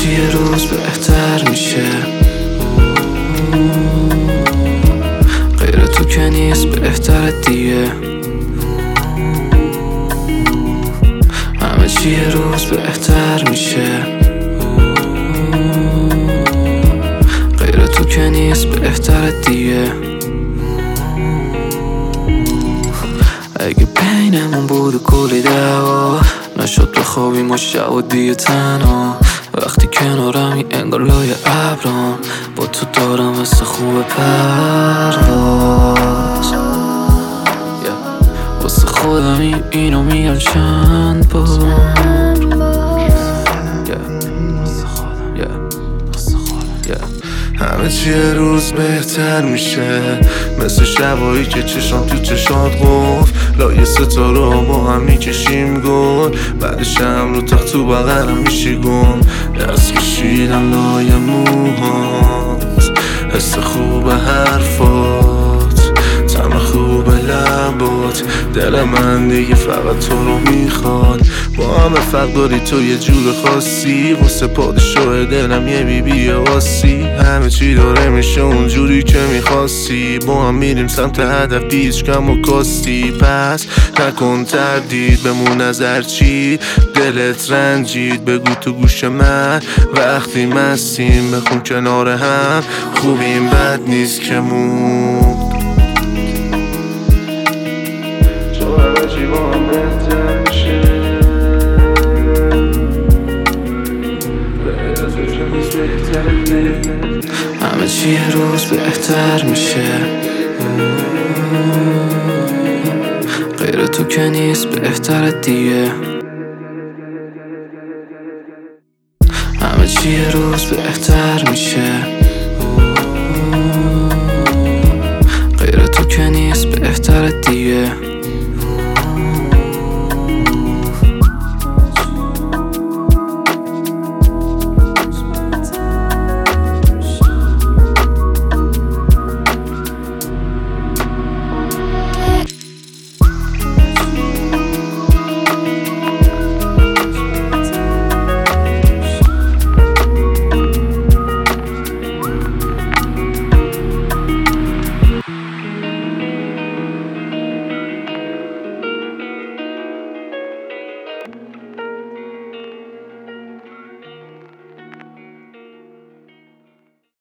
چی یه روز بهتر میشه، غیر تو که نیست بهتر دیگه. همه چی یه روز بهتر میشه، غیر تو که نیست بهتر دیگه. اگه بینمون بود کلی دعوا، نشد بخوابیم و شب و دیگه تنها. وقتی کنارمی انگار لای ابرام، با تو دارم مثل خوب پرواز. واسه خودم اینو میگم چند بار. همه چی یه روز بهتر میشه، مثل شبایی که چشام تو چشات گفت. لایه ستاره با هم میکشیم گل، بعدش هم رو تخت تو بغلم میشی گم. دست کشیدم لایه موهات، حس خوب حرفات، طعم خوب لبات. دل من دیگه فقط تو رو میخواد. با همه فرق داری تو یه جور خاصی، واسه پادشاه دلم یه بیبی واسی. همه چی داره میشه اونجوری که میخواستی، با هم میریم سمت هدف بیش کم و کاستی. پس نکن تردید بمون نظر چی، دلت رنجید بگو تو گوش من. وقتی مستیم بخون کنار هم، خوبیم بد نیست که مون. تو همه چی با هم بهتر میشه، همه چی یه روز بهتر میشه، غیر تو که نیست بهتر دیگه. همه چی یه روز بهتر میشه، غیر تو که نیست بهتر دیگه.